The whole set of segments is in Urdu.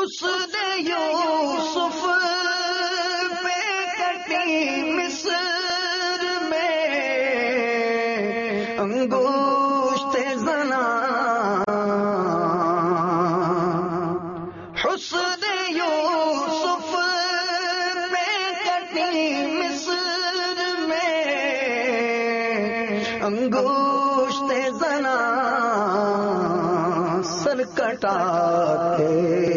حسن یوسف پہ کٹی مصر میں انگشت زنا، حسن یوسف پہ کٹی مصر میں انگشت زنا، سر کٹاتے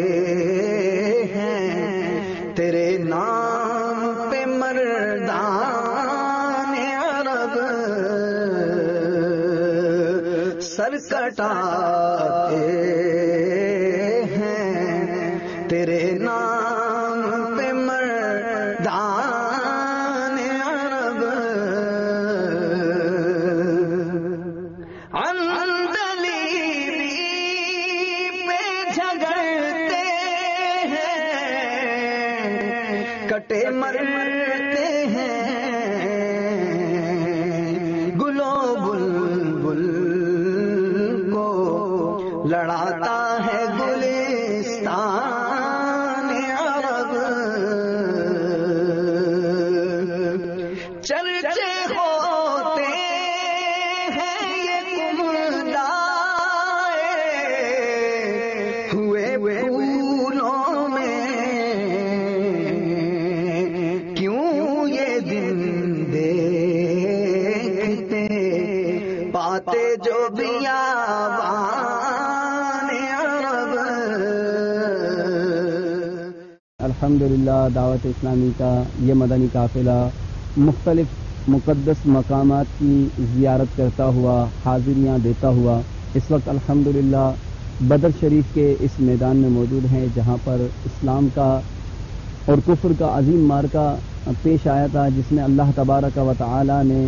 ہیں تیرے نام پہ مردان عرب، سر کٹاتے ہیں تیرے نام پہ مردان عرب، کٹے مرتے ہیں گلو بلبل کو لڑاتا ہے گلستان عرب، چرچے ہوتے ہیں یہ کملائے ہوئے پھولوں میں، پاتے جو بیابان عرب۔ الحمدللہ دعوت اسلامی کا یہ مدنی قافلہ مختلف مقدس مقامات کی زیارت کرتا ہوا، حاضریاں دیتا ہوا اس وقت الحمدللہ بدر شریف کے اس میدان میں موجود ہیں، جہاں پر اسلام کا اور کفر کا عظیم معرکہ پیش آیا تھا، جس میں اللہ تبارک و تعالی نے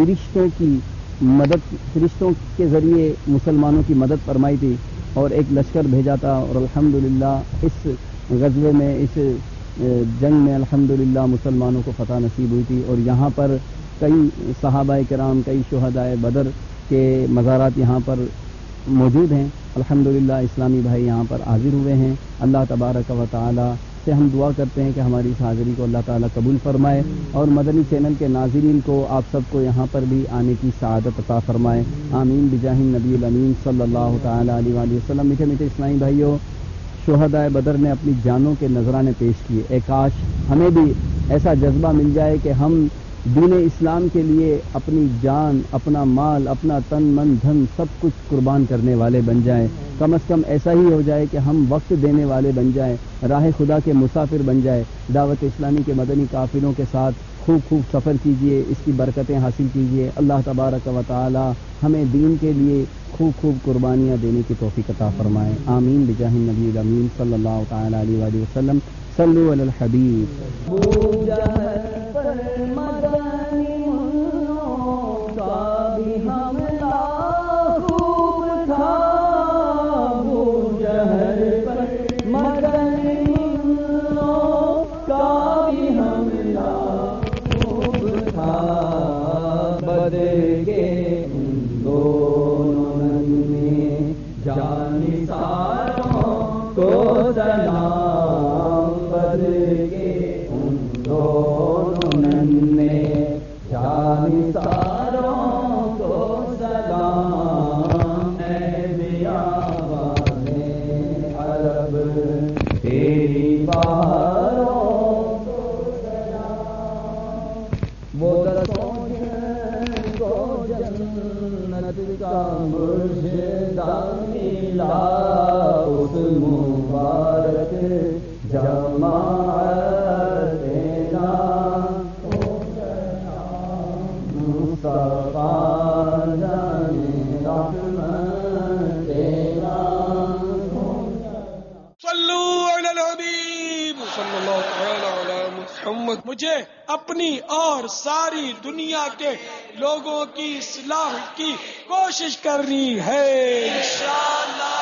فرشتوں کے ذریعے مسلمانوں کی مدد فرمائی تھی اور ایک لشکر بھیجا تھا، اور الحمدللہ اس غزوے میں، اس جنگ میں الحمدللہ مسلمانوں کو فتح نصیب ہوئی تھی، اور یہاں پر کئی صحابہ کرام، کئی شہداء بدر کے مزارات یہاں پر موجود ہیں۔ الحمدللہ اسلامی بھائی یہاں پر حاضر ہوئے ہیں۔ اللہ تبارک و تعالی سے ہم دعا کرتے ہیں کہ ہماری اس حاضری کو اللہ تعالیٰ قبول فرمائے، اور مدنی چینل کے ناظرین کو، آپ سب کو یہاں پر بھی آنے کی سعادت عطا فرمائے، آمین بجاہ النبی الامین صلی اللہ تعالیٰ علیہ وآلہ وسلم۔ میٹھے میٹھے اسلامی بھائیوں، شہداء بدر نے اپنی جانوں کے نذرانے پیش کیے، اے کاش ہمیں بھی ایسا جذبہ مل جائے کہ ہم دین اسلام کے لیے اپنی جان، اپنا مال، اپنا تن من دھن سب کچھ قربان کرنے والے بن جائیں، کم از کم ایسا ہی ہو جائے کہ ہم وقت دینے والے بن جائیں، راہ خدا کے مسافر بن جائے۔ دعوت اسلامی کے مدنی قافلوں کے ساتھ خوب خوب سفر کیجئے، اس کی برکتیں حاصل کیجئے۔ اللہ تبارک و تعالی ہمیں دین کے لیے خوب خوب قربانیاں دینے کی توفیق عطا فرمائے، آمین بجاہ النبی الامین صلی اللہ تعالی علیہ وآلہ وسلم۔ صلو علی الحبیب۔ اس مبارک جماعت دینا مصطفیٰ جان رحمت دینا۔ صلو علی الحبیب صلی اللہ تعالی علی محمد۔ مجھے اپنی اور ساری دنیا کے لوگوں کی اصلاح کی کوشش کرنی ہے انشاءاللہ۔